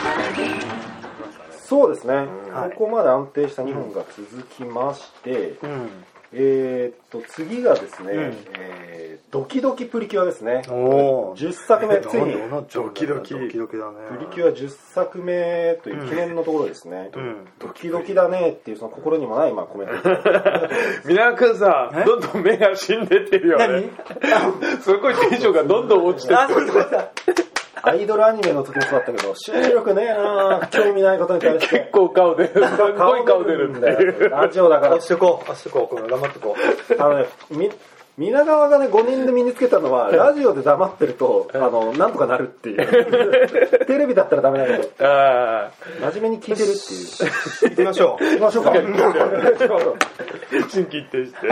そうですね、ここまで安定した2本が続きまして、次がですね、ドキドキプリキュアですね。10作目、ついにドキドキだね。 プリキュア10作目という記念のところですね。ドキドキだねっていうその心にもないコメント。 皆君さ、どんどん目が死んでってるよね。すごいテンションがどんどん落ちてる。 アイドルアニメの時もそうだったけど、集中力ねえな、興味ないことに対して。 結構顔出る。すごい顔出るんだよ。 ラジオだから。 押してこう、頑張ってこう。 皆川がね、5人で身につけたのは、ラジオで黙ってると、なんとかなるっていう。テレビだったらダメだけど、真面目に聞いてるっていう。 行きましょう。 行きましょうか。 心機一転して。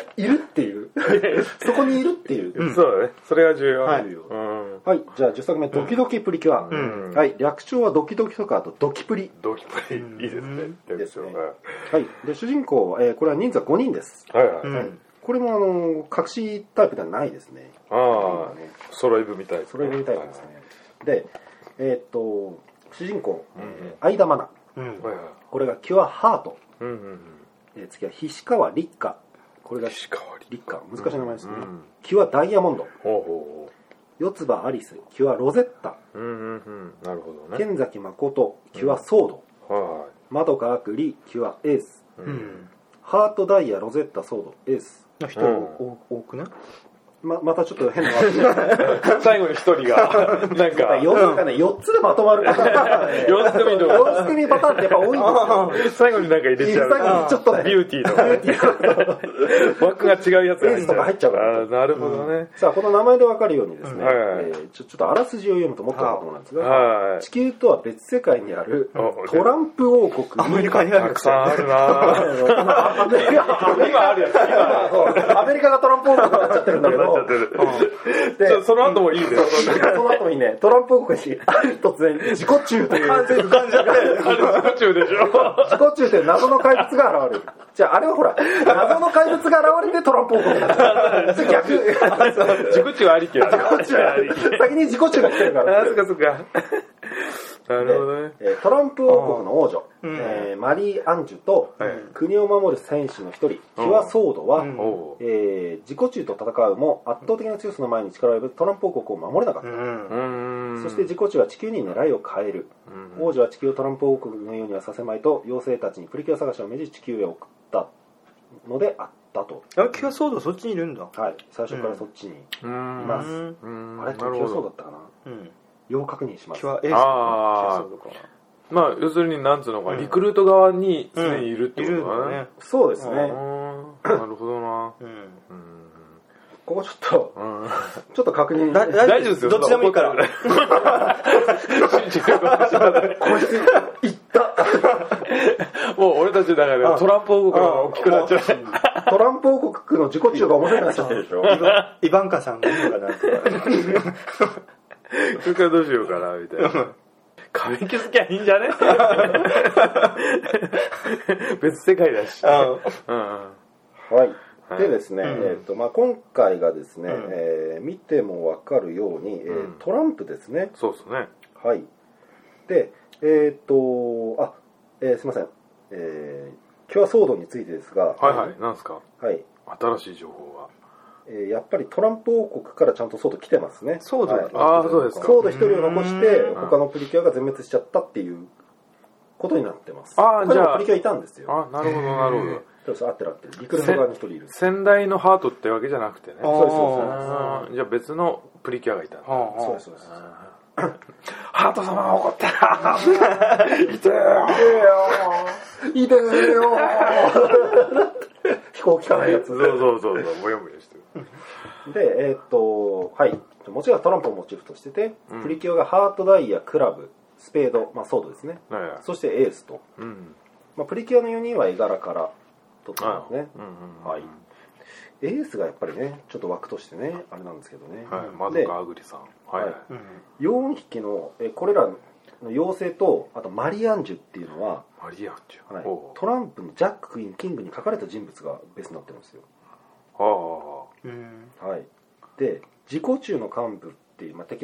いるっていう。そこにいるっていう。 そうだね。それが重要。 はい。じゃあ10作目、ドキドキプリキュア。はい。略称はドキドキとか、あとドキプリ。 ドキプリ。いいですね。 ですね。はい。で、主人公、これは人数は5人です。 はいはい。 これも隠しタイプではないですね。 揃い踏みタイプ。 揃い踏みタイプですね。で、主人公、相田愛菜。これがキュアハート。次は菱川立花。これが立花。難しい名前ですね。キュアダイヤモンド。四つ葉アリス。キュアロゼッタ。 なるほどね。 剣崎誠。キュアソード。まどかあくり。キュアエース。ハートダイヤロゼッタソードエース。 一人多くね。 またちょっと変な最後に一人がなんか 4つでまとまる4組パターンってやっぱ多いんですよ。 最後になんか入れちゃう。 最後にちょっとねビューティーの枠が違うやつが入っちゃう。 なるほどね。 さあこの名前でわかるようにですね、ちょっとあらすじを読むともっと分かると思うんですが、地球とは別世界にあるトランプ王国。 アメリカにある。 たくさんあるな。 アメリカがトランプ王国になっちゃってるんだけど。 でその後もいいです。 その後もいいね。トランプ王国に突然自己中という完全に浮かんじゃって自己中でしょ。 自己中という謎の怪物が現れる。じゃああれはほら謎の怪物が現れてトランプ王国になっちゃう。逆。 自己中ありき。 先に自己中が来てるから。 そっかそっか。なるほどね。 トランプ王国の王女、マリー・アンジュと、国を守る戦士の一人キュア・ソードは、自己中と戦うも圧倒的な強さの前に力を及ぶトランプ王国を守れなかった、そして自己中は地球に狙いを変える、王女は地球をトランプ王国のようにはさせまいと妖精たちにプリキュア探しを命じ地球へ送ったのであったと。 キュア・ソードはそっちにいるんだ。 はい、最初からそっちにいます。あれキュア・ソードだったかな。要確認します。 まあ要するになんつうのか、リクルート側に常にいるってことだね。 そうですね。 なるほどな。 ここちょっと確認。 大丈夫ですよ。 どっちでもいいから。 こいついった。 もう俺たちの中でトランプ王国が大きくなっちゃう。 トランプ王国の自己中が面白くなっちゃってるでしょ。 イバンカさんがいいのかなとか。 それからどうしようかなみたいな。壁気づきゃいいんじゃね。別世界だし。はい。 でですね、今回がですね、見てもわかるように、トランプですね。 そうですね。 はい。で、すいません。キュアソードについてですが、 なんですか。 はい。 新しい情報が。 やっぱりトランプ王国からちゃんとソード来てますね。 ソード、 そうですか。 ソード一人を残して他のプリキュアが全滅しちゃったっていうことになってます。 じゃあプリキュアいたんですよ。 なるほどなるほど。 そう合ってる合ってる。リクルート側に一人いる。 先代のハートってわけじゃなくてね。 そうです。 じゃあ別のプリキュアがいた。 そうです。 ハート様が怒ったらいてよ飛行機かないやつ。 そうもやもやしてる。 ではい。もちろんトランプをモチーフとしてて、プリキュアがハートダイヤ、クラブ、スペード、ソードですね。そしてエースと。プリキュアの4人は絵柄から取ってますね。はい。エースがやっぱりね、ちょっと枠としてね、あれなんですけどね。 まどかあぐりさん。 4匹のこれらの妖精とあとマリアンジュっていうのはトランプのジャック、クイーン、キングに書かれた人物がベースになってるんですよ。はい。で自己中の幹部っていう、敵のね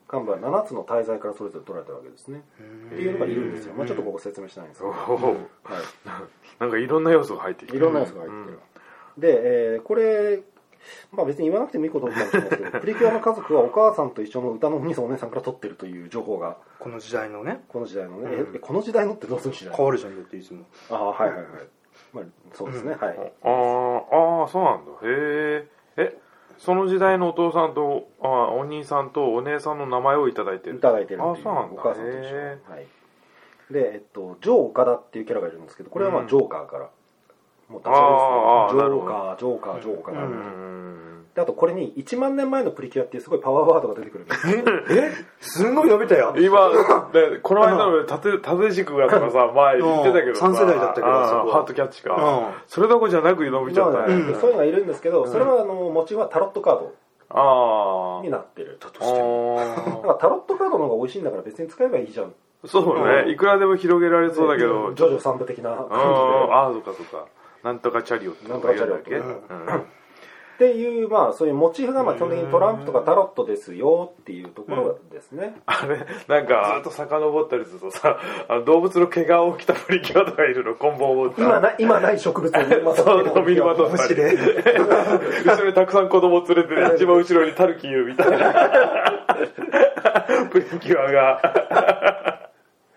幹部は7つの大罪からそれぞれ取られたわけですね。っていうのがいるんですよ。まあちょっとここ説明しないんですけど、はい、 なんかいろんな要素が入ってきてる。 いろんな要素が入ってる。で、これまあ別に言わなくてもいいことかもしれないですけど、プリキュアの家族はお母さんと一緒の歌のお兄さんお姉さんから取ってるという情報が、 この時代のね、 この時代のね、この時代のってどうする時代？ 変わるじゃんだっていつも。 ああ、はいはいはい。まあそうですね、はい。 ああ、そうなんだ。へえ。その時代のお父さんとお兄さんとお姉さんの名前をいただいてる。 いただいてるっていう。 あ、そうなんだ。 お母さんと一緒。はい。で、ジョー岡田っていうキャラがいるんですけど、これはまあジョーカーから。もうダジャレですね。ジョーカー、ジョーカー。であとこれに1万年前のプリキュアっていうすごいパワーワードが出てくるんですすんごい伸びたよ今この間の縦軸がとかさ前言ってたけどさ 3世代だったけどハートキャッチかそれどころじゃなく伸びちゃったね、 そういうのがいるんですけど、それはモチーフはタロットカードになってるだとしてもだからタロットカードの方が美味しいんだから別に使えばいいじゃん。 そうね、いくらでも広げられそうだけどジョジョ3部的な感じで、 ああそうかそうか、なんとかチャリオットなんとかチャリオットっていう、まあそういうモチーフがまあ基本的にトランプとかタロットですよっていうところですね。 あれなんかずっと遡ったりするとさ、動物の毛が起きたプリキュアとかいるの、コンボを今ない植物を身にまとって身にまとったり後ろにたくさん子供連れて一番後ろにタルキユみたいなプリキュアが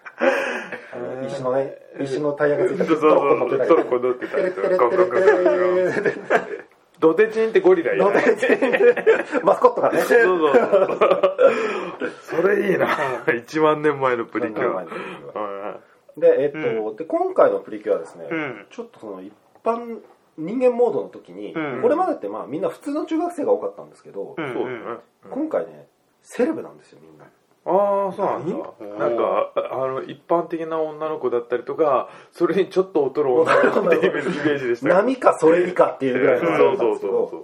石のタイヤがついてトロッコ乗ってたりとかドテチンってゴリラやマスコットがね。 そうそれいいな。1万年前のプリキュア。 で今回のプリキュアはですね、ちょっとその一般人間モードの時に、これまでってまあみんな普通の中学生が多かったんですけど、今回ねセレブなんですよみんな。 ああ、そうなんだ。なんか一般的な女の子だったりとか、それにちょっと劣る女の子っていうイメージでした。 波かそれ以下っていうぐらいのそうそうそう。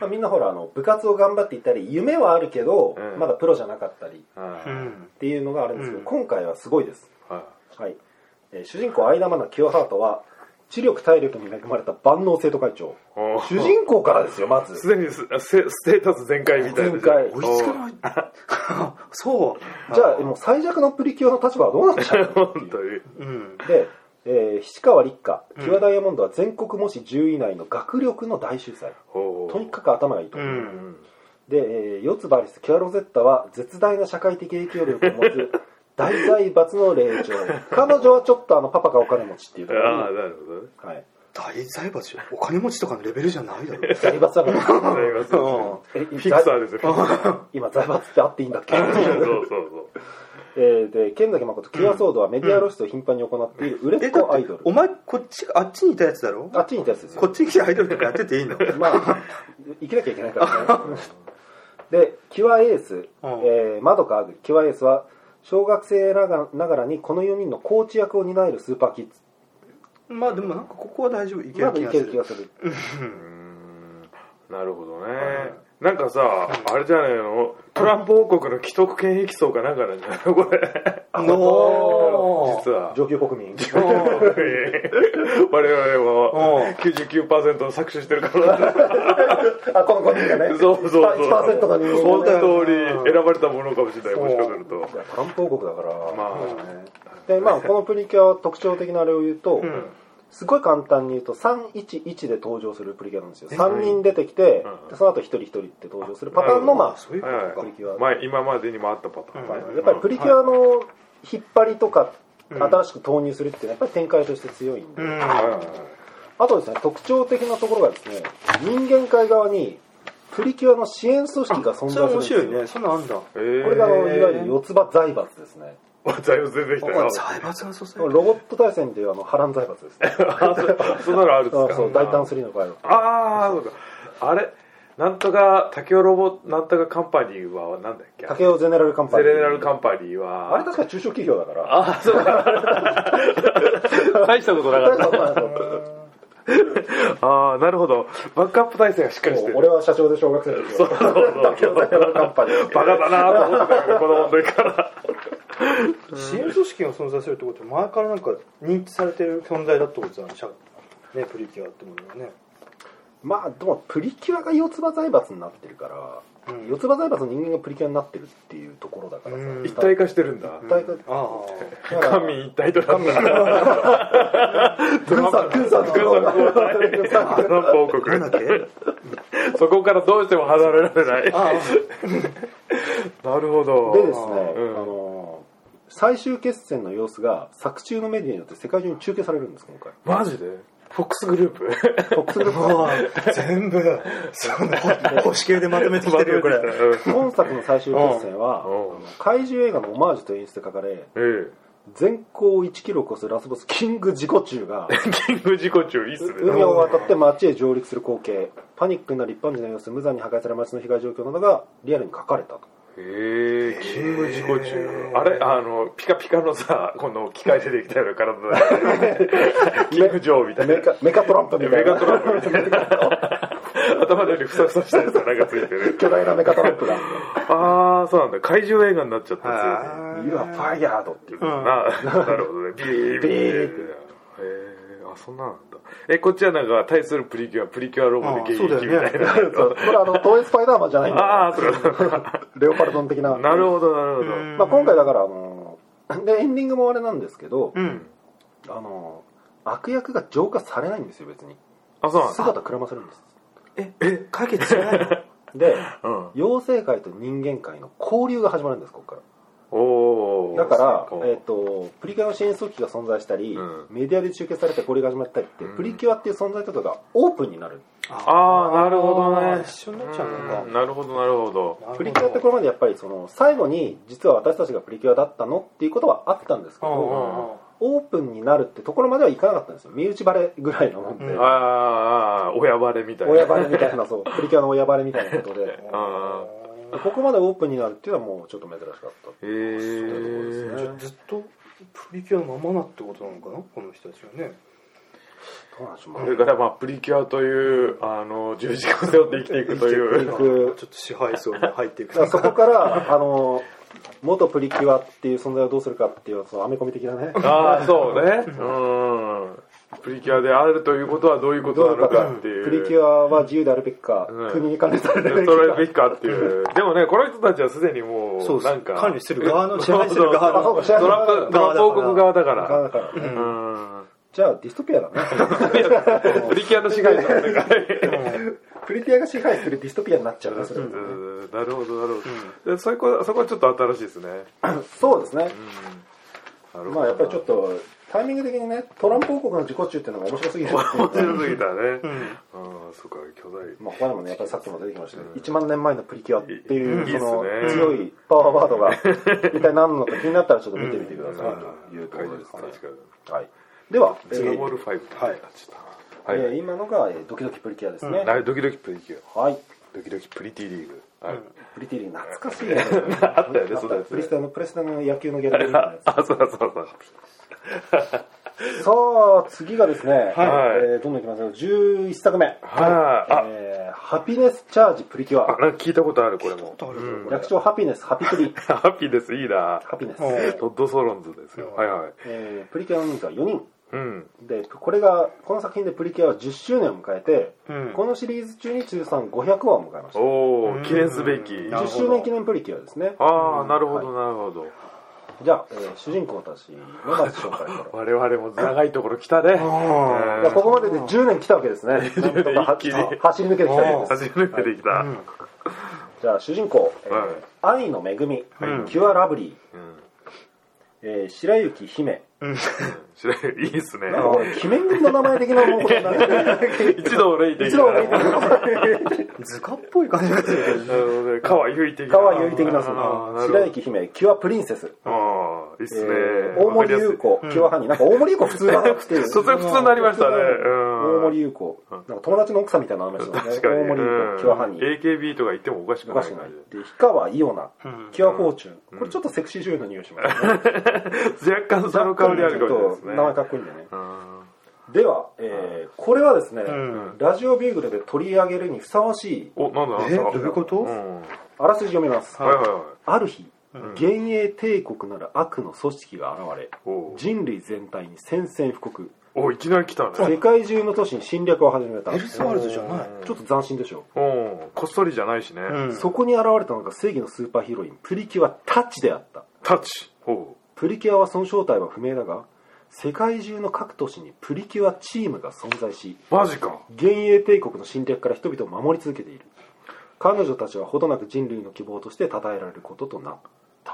みんなほら部活を頑張っていったり夢はあるけど、まだプロじゃなかったりっていうのがあるんですけど、今回はすごいです。はい。主人公相田愛菜キュアハートは知力体力に恵まれた万能生徒会長。主人公からですよ、まず。 すでにステータス全開みたいな。 全開。 追いつかない。そう。 じゃあ、もう最弱のプリキュアの立場はどうなっちゃうの本当に。 で、七川立花、キュアダイヤモンドは全国模試10位以内の学力の大秀才。とにかく頭がいいと。で、四つ葉リス、キュアロゼッタは絶大な社会的影響力を持つ大財閥の霊長。彼女はちょっとパパがお金持ちっていうところに。 ああ、なるほどね。 はい。 大財閥よ。お金持ちとかのレベルじゃないだろ。 財閥だから。 財閥。フィクサーですよ。 今、財閥ってあっていいんだっけ？ そう。 で、剣崎誠、キュアソードはメディア露出を頻繁に行っている売れっ子アイドル。 お前、あっちにいたやつだろ？ あっちにいたやつですよ。 こっちに来てアイドルとかやってていいの？ まあ、生きなきゃいけないからね。で、キュアエース、マドカアグ、キュアエースは、小学生ながらにこの4人のコーチ役を担えるスーパーキッズ。 まあでもなんかここは大丈夫、いける気がする。 なるほどね。なんかさ、あれじゃないの、トランプ王国の既得権益層かなんかなんじゃないのこれ。実は上級国民。 我々は 99% の搾取してるから。 この5人がね。 そう。 1% の人間。 本当に選ばれたものかもしれない、もしかすると。 トランプ王国だから。まあこのプリキュア特徴的なあれを言うと、すごい簡単に言うと311で登場するプリキュアなんですよ。3人出てきて、その後1人1人って登場するパターンのプリキュア。 今までにもあったパターン。 やっぱりプリキュアの引っ張りとか新しく投入するっていうのはやっぱり展開として強いんで。あとですね、特徴的なところがですね、人間界側にプリキュアの支援組織が存在するんですよ。 面白いね。そんなあんだ。これがいわゆる四つ葉財閥ですね。 財閥出てきたよ。 財閥がロボット対戦でいう波乱財閥ですね。 そんなのあるんですか？ そう、大胆3の場合は。 ああ、そうか。あれなんとか、竹尾ロボ、なんとかカンパニーはなんだっけ？ 竹尾ゼネラルカンパニー。 ゼネラルカンパニーは。 あれ確か中小企業だから。 ああ、そうか。大したことなかった。ああ、なるほど。バックアップ体制がしっかりしてる。 俺は社長で小学生の時は。竹尾ゼネラルカンパニー。 バカだなと思ってたけど、子供の時から。 支援組織が存在するってことは前からなんか認知されてる存在だってことだね、プリキュアってものはね。 まあでもプリキュアが四つ葉財閥になってるから、四つ葉財閥の人間がプリキュアになってるっていうところだからさ、 一体化してるんだ。 一体化、 官民一体となった。 軍さんトランプ王国。なんだっけ？そこからどうしても離れられない。なるほど。 でですね、最終決戦の様子が作中のメディアによって世界中に中継されるんです今回。 マジで？フォックスグループ？ フォックスグループ全部その星系でまとめてきてるよこれ。 本作の最終決戦は怪獣映画のオマージュと演出で書かれ、全高1キロを超すラスボスキング自己中がキング自己中いいっすね。 海を渡って街へ上陸する光景、パニックになる一般人の様子、無残に破壊される街の被害状況などがリアルに書かれたと。 キング自己中。あれピカピカのさ、この機械でできたような体でキングジョーみたいなメカトランプみたいな頭のよりふさふさしたやつがなんかついてる巨大なメカトランプがそうなんだ。怪獣映画になっちゃったんですよね。 You are fired っていうなるほどね。ビービーってそんななんだ。こっちはなんか対するプリキュアロボで現役みたいな。 これトイスパイダーマンじゃないんだ。そうレオパルドン的な。 なるほどなるほど。 まあ今回だからでエンディングもあれなんですけど、悪役が浄化されないんですよ別に。姿くらませるんです。 解決しないの？ で、妖精界と人間界の交流が始まるんですここから。だからプリキュアの支援組織が存在したり、メディアで中継されて交流が始まったりって、プリキュアっていう存在とかがオープンになる。 なるほどね。 一緒になっちゃうのか。 なるほどなるほど。 プリキュアってこれまでやっぱり最後に実は私たちがプリキュアだったのっていうことはあったんですけど、オープンになるってところまではいかなかったんですよ。身内バレぐらいのもんで。 親バレみたいな。 親バレみたいな、そうプリキュアの親バレみたいなことで。ここまでオープンになるっていうのはもうちょっと珍しかった。 ずっとプリキュアのままなってことなのかなこの人たちはね。 これからプリキュアという十字架を背負って生きていくというちょっと支配層に入っていく。 そこから元プリキュアっていう存在をどうするかっていうアメコミ的なね。 そうね。プリキュアであるということはどういうことなのかっていう。 プリキュアは自由であるべきか、国に管理されるべきかっていう。でもね、この人たちはすでにもうなんか管理してる側の支配してる側のトランプ王国側だから。 じゃあディストピアだね。 プリキュアの支配者の世界。 プリキュアが支配するディストピアになっちゃうね。 なるほどなるほど。そこはちょっと新しいですね。 そうですね。まあやっぱりちょっとタイミング的にね、トランプ王国の自己中っていうのが面白すぎる。 面白すぎたね。そうか、巨大。 他にもね、やっぱりさっきも出てきましたけど、1万年前のプリキュアっていう強いパワーワードが一体何なのか気になったらちょっと見てみてくださいというところですね。はい。では、 ドラゴンボール5と今のがドキドキプリキュアですね。 ドキドキプリキュア。 はい。 ドキドキプリティリーグ。 プリティリーグ懐かしいね。 あったよね、そうだよ。 プレステの野球のギャラリーみたいなやつ。 そう。 さあ次がですね、どんどんいきますよ。11作目、ハピネスチャージプリキュア。 なんか聞いたことあるこれも。 略称ハピネス、ハピプリ。 ハピネスいいな。 ハピネス。 トッドソロンズですよ。 プリキュアの人数は4人。でこの作品でプリキュアは10周年を迎えて、このシリーズ中に通算500話を迎えました。 記念すべき 10周年記念プリキュアですね。 なるほどなるほど。 じゃあ、主人公たちのまず紹介から。 我々も長いところ来たね。 ここまでで10年来たわけですね。走り抜けてきたわけです。 走り抜けてきた。 じゃあ主人公、愛の恵み、キュアラブリー、白雪姫。 いいっすね。 鬼面組の名前的なものじゃない。 一度レイ的な。 図鑑っぽい感じがする。 川由依的な。 白雪姫、キュアプリンセス。 いいっすね。 大森優子、キュアハニー。なんか大森優子普通だなっていう。 普通になりましたね。 大森優子。なんか友達の奥さんみたいな名前ですよね。大森優子、キュアハニー。 AKB とか言ってもおかしくない。 で、氷川イオナ、キュアフォーチュン。これちょっとセクシー女優の匂いしますね。 若干その香りあるかもしれないですね。 名前かっこいいんだよね。では、これはですね、ラジオビューグルで取り上げるにふさわしい。 なんだどういうこと？ あらすじ読みます。ある日、 幻影帝国なる悪の組織が現れ、人類全体に宣戦布告、 お、いきなり来たね。 世界中の都市に侵略を始めた。 エルスワールドじゃない。 ちょっと斬新でしょ。 こっそりじゃないしね。 そこに現れたのが正義のスーパーヒロイン、プリキュアタッチであった。 タッチ。 プリキュアはその正体は不明だが、世界中の各都市にプリキュアチームが存在し、 マジか。 幻影帝国の侵略から人々を守り続けている。彼女たちはほどなく人類の希望として称えられることとなった。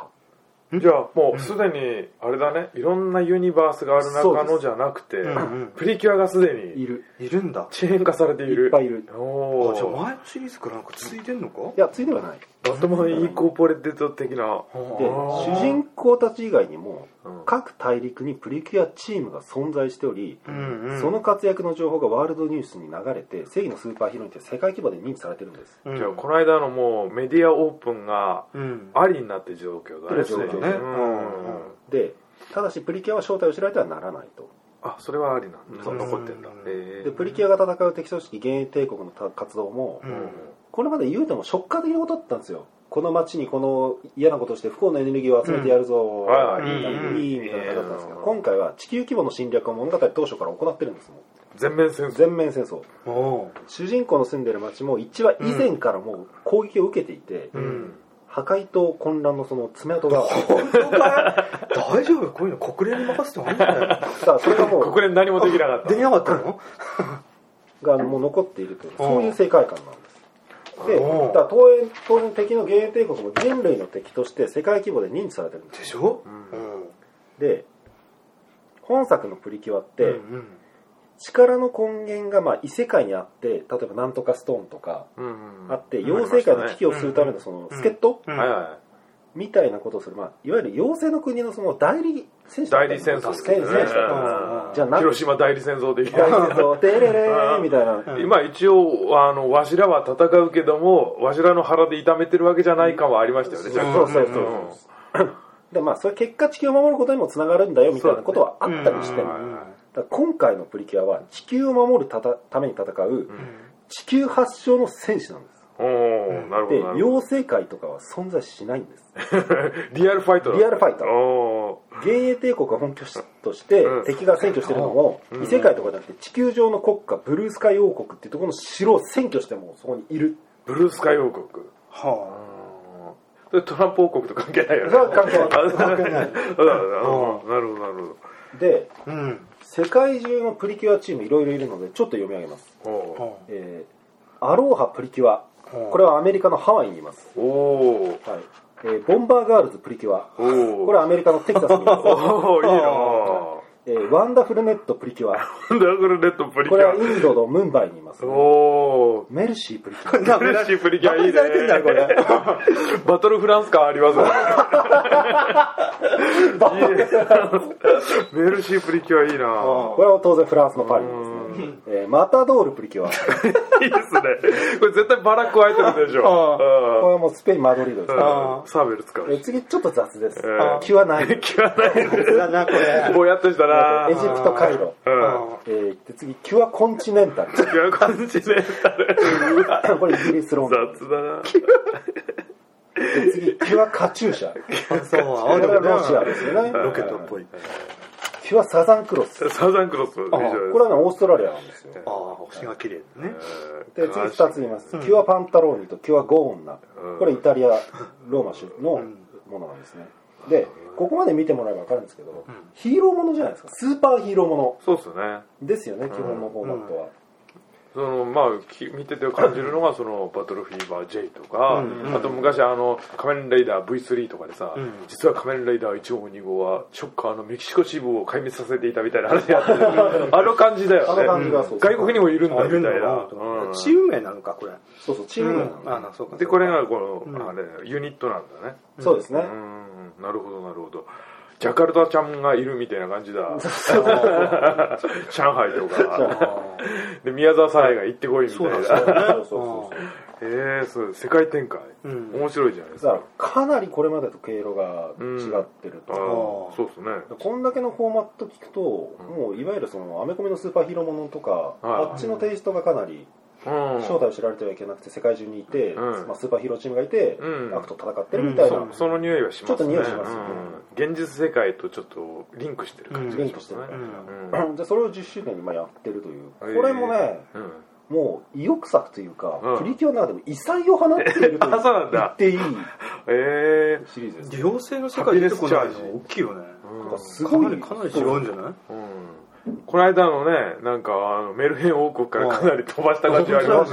じゃあもうすでにあれだね、いろんなユニバースがある中のじゃなくて、プリキュアがすでにいるんだ。 チェーン化されている。 いっぱいいる。 じゃあ前のシリーズからなんかついてんのか？ いや、ついてはない。 バットマンインコーポレーテッド的な。 で、主人公たち以外にも、各大陸にプリキュアチームが存在しており、その活躍の情報がワールドニュースに流れて、正義のスーパーヒロインって世界規模で認知されてるんです。 じゃあこの間のもうメディアオープンがありになって状況だね。 で、ただしプリキュアは正体を知られてはならないと。 あ、それはありなんだ。残ってんだ。 で、プリキュアが戦う敵組織幻影帝国の活動も、これまで言うてもショッカー的なことだったんですよ。この街にこの嫌なことをして不幸なエネルギーを集めてやるぞ、いいみたいな感じだったんですけど、今回は地球規模の侵略を物語当初から行ってるんですもん。 全面戦争。 全面戦争。主人公の住んでる街も1話以前からもう攻撃を受けていて、破壊と混乱のその爪痕が大丈夫？こういうの国連に任せてもいいんじゃない？ さあ、それがもう国連何もできなかった。 できなかったの？ がもう残っているという、そういう世界観なんです。で、だから当然敵の幻影帝国も人類の敵として世界規模で認知されてるんです。 でしょ？ で、本作のプリキュアって、力の根源がまあ異世界にあって、例えばなんとかストーンとかあって、妖精界の危機をするためのその助っ人みたいなことをする、まあ、いわゆる妖精の国のその代理戦士だったんです。 代理戦争。 じゃあ広島代理戦争的な。 代理戦争、テレレーみたいな。 今一応、わしらは戦うけども、わしらの腹で痛めてるわけじゃない感はありましたよね。 そうで、まあ、それ結果地球を守ることにもつながるんだよみたいなことはあったりしても、だ今回のプリキュアは地球を守るために戦う地球発祥の戦士なんです。 なるほど。 で、妖精界とかは存在しないんです。 リアルファイトだ。 リアルファイター。幻影帝国が本拠地として敵が占拠してるのも、異世界とかじゃなくて地球上の国家ブルースカイ王国っていうところの城を占拠してもそこにいる。 ブルースカイ王国。トランプ王国と関係ないよね。 関係ない。 なるほど、なるほど。 で、世界中のプリキュアチームいろいろいるのでちょっと読み上げます。アローハプリキュア。これはアメリカのハワイにいます。ボンバーガールズプリキュア。これはアメリカのテキサスにいます。ワンダフルネットプリキュア。ワンダフルネットプリキュア。 これはインドのムンバイにいます、メルシープリキュア。 メルシープリキュアいいね。バトルフランス感ありますね。メルシープリキュアいいな。 これは当然フランスのパリですね。マタドールプリキュア。いいですね。これ絶対バラ加えてるでしょ。 これはもうスペインマドリードですね。 サーベル使う。 次ちょっっと雑です。気はない。 気はない。 だなこれ。 ぼやっとしたな。 エジプトカイロ。で次キュアコンチネンタル。 キュアコンチネンタル。 これイギリスロンドン。 雑だな。 で次キュアカチューシャ。 そう。 これはロシアですよね。 ロケットっぽい。 キュアサザンクロス。 サザンクロス。これはねオーストラリアなんですよ。 ああ星が綺麗だね。 で次2つ言います。キュアパンタローニとキュアゴーンナ。これイタリアローマ州のものなんですね。でここまで見てもらえば分かるんですけど、ヒーローものじゃないですか。スーパーヒーローもの。 そうですね。 ですよね基本のフォーマットは。 そのまあ見てて感じるのがそのバトルフィーバー J とか、あと昔仮面ライダー V3 とかでさ、実は仮面ライダー1号2号はショッカーのメキシコ支部を壊滅させていたみたいな話やってる。あの感じだよね。外国にもいるんだみたいな。 チーム名なのかこれ。 そうそうチーム名なの。 でこれがこのあれユニットなんだね。 そうですね。 なるほどなるほど。ジャカルタちゃんがいるみたいな感じだ。上海とか。で、宮沢さえが行ってこいみたいな。そう世界展開。面白いじゃないですか。 かなりこれまでと経路が違ってると。 そうですね。 こんだけのフォーマット聞くと、もういわゆるそのアメコミのスーパーヒーローものとか、あっちのテイストがかなり正体を知られてはいけなくて世界中にいて、まあ、スーパーヒーローチームがいて、悪と戦ってるみたいな、 その匂いはしますね。 ちょっと匂いしますよね。 現実世界とちょっとリンクしてる感じがしますね。 でそれを10周年にまあやってるという、これもね、もう意欲作というか、プリキュアの中でも異彩を放っていると言っていいシリーズです。 妖精の世界出てこないの大きいよね。 すごいかなり違うんじゃない？ この間のね、なんかメルヘン王国からかなり飛ばした感じがありますね。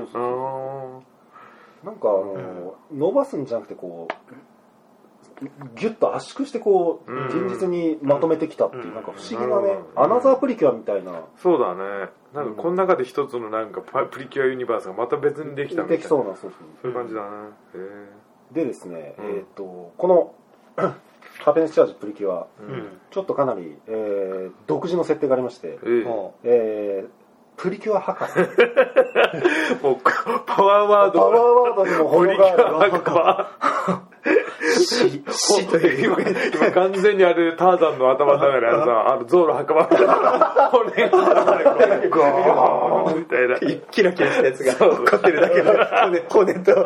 なんか伸ばすんじゃなくてこうギュッと圧縮してこう現実にまとめてきたっていう、なんか不思議なね、アナザープリキュアみたいな。 そうだね。なんかこの中で一つのなんかプリキュアユニバースがまた別にできたみたいな。 できそうな、そういう感じだね。 でですね、このハピネスチャージプリキュア、ちょっとかなり独自の設定がありまして、プリキュア博士。 もうパワーワードにも程がある。死という今完全にあれターザンの頭の中でゾウの墓場みたいな骨がゴーンみたいなキラキラしたやつが残ってるだけの骨と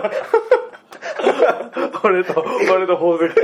俺と宝石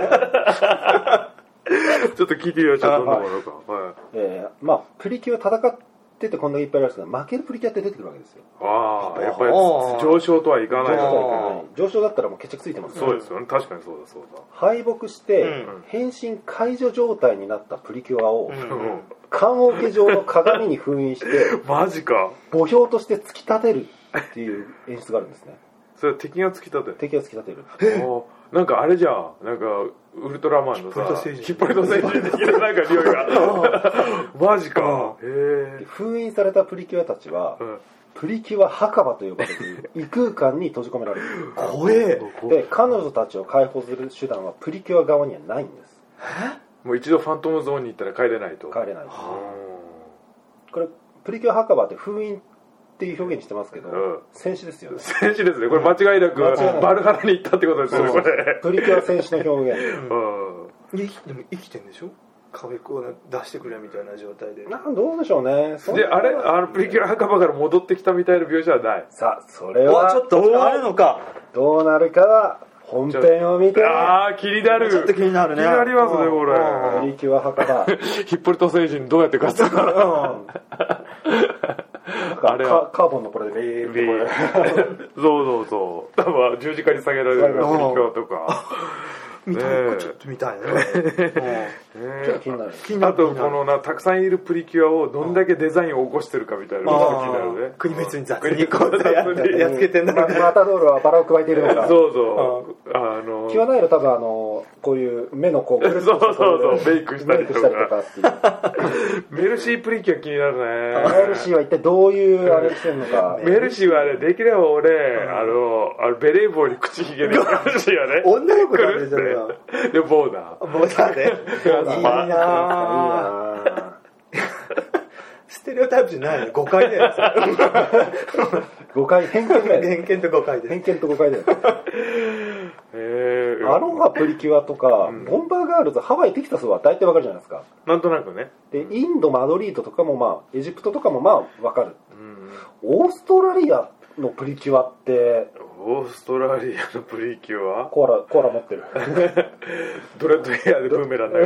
ちょっと聞いてみよう。ちょっとどんなものか。 まあプリキュア戦っててこんなにいっぱいあるんですが、負けるプリキュアって出てくるわけですよ。 ああ、やっぱり上昇とはいかない。 上昇だったらもう決着ついてますね。 そうですよね。確かにそうだ。 敗北して変身解除状態になったプリキュアを棺桶状の鏡に封印してマジか。 墓標として突き立てるっていう演出があるんですね。 それは敵が突き立てる。 敵が突き立てる。 なんかあれじゃん、なんかウルトラマンのさヒッポリト星人的ななんか匂いがマジか。 封印されたプリキュアたちは、プリキュア墓場と呼ばれる異空間に閉じ込められる。 怖え。 で彼女たちを解放する手段はプリキュア側にはないんです。 もう一度ファントムゾーンに行ったら帰れないと。 帰れない。これプリキュア墓場って封印っていう表現にしてますけど、戦士ですよね。 戦士ですね。これ間違いなくバルハラに行ったってことですよね。これプリキュア戦士の表現。 でも生きてんでしょ。壁を出してくれみたいな状態で。 どうでしょうね。 であれプリキュア墓場から戻ってきたみたいな描写はない。 さあそれはちょっとあるのか。 どうなるかは本編を見て。 気になる。 ちょっと気になるね。 気になりますねこれ。 プリキュア墓場。 ヒッポリト星人どうやって勝つか。 あれはカーボンのこれでビーそう多分十字架に下げられるプリキュアとかちょっと見たいね。 ちょっと気になる。 あとこのたくさんいるプリキュアをどんだけデザインを起こしてるかみたいなのが気になるね。 国別に雑にこうやっつけてんだろうね。 マタドールはバラを加えているのか。 そうキュアナイル多分こういう目のこうそうメイクしたりとかっていうメルシープリキュア気になるね。 メルシーは一体どういうあれしてるのか。 メルシーはねできれば俺ベレー帽に口ひげでメルシーはね女の子なんでしょ。 でボーダーでいいな。ステレオタイプじゃないの。誤解だよ。 誤解、偏見だよ。 偏見と誤解で。 偏見と誤解だよ。アロハプリキュアとか、ボンバーガールズ、ハワイ、テキサスは大体わかるじゃないですか。 なんとなくね。 で、インド、マドリードとかもエジプトとかもわかる。オーストラリアのプリキュアって、 オーストラリアのプリキュアコーラ持ってる。 ドレッドヘアでブーメランだよ。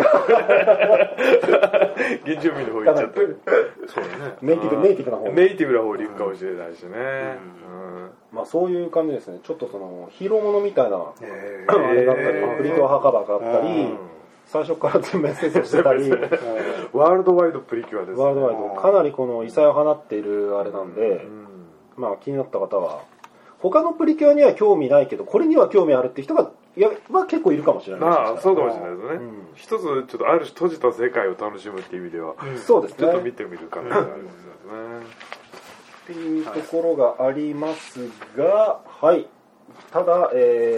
原住民の方行っちゃってる。 そうだね。ネイティブな方。 ネイティブな方に行くかもしれないしね。 そういう感じですね。ちょっとヒーローものみたいなあれだったり、プリキュア墓場があったり、最初から全面戦争してたり、 ワールドワイドプリキュアですね。 ワールドワイドかなりこの異彩を放っているあれなんで、気になった方は他のプリキュアには興味ないけどこれには興味あるって人が結構いるかもしれないです。 そうかもしれないですね。一つちょっとある種閉じた世界を楽しむっていう意味では、 そうですね。 ちょっと見てみる感じがありますね。 っていうところがありますが、はい。ただ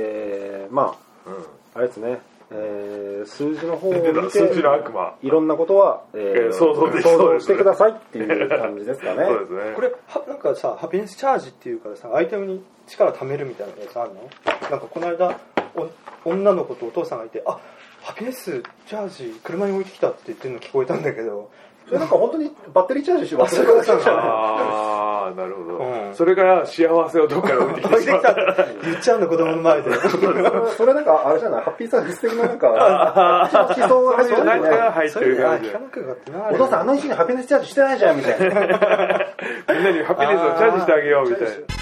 あれですね。数字の方を見て数字の悪魔いろんなことは、想像してくださいっていう感じですかね。 そうですね。 これなんかさ、ハピネスチャージっていうからさ、アイテムに力貯めるみたいなやつあるの？なんかこの間女の子とお父さんがいて、ハピネスチャージ車に置いてきたって言ってるの聞こえたんだけど、 それなんか本当にバッテリーチャージして忘れたんじゃない？ ああ、なるほど。それから幸せをどっから置いてきてしまった。 言っちゃうの子供の前で。 それなんかあれじゃない、ハッピーサービス的ななんか思想が入ってるなんか入ってる感じ。 お父さんあの石にハピネスチャージしてないじゃんみたいな。 みんなにハピネスをチャージしてあげようみたいな。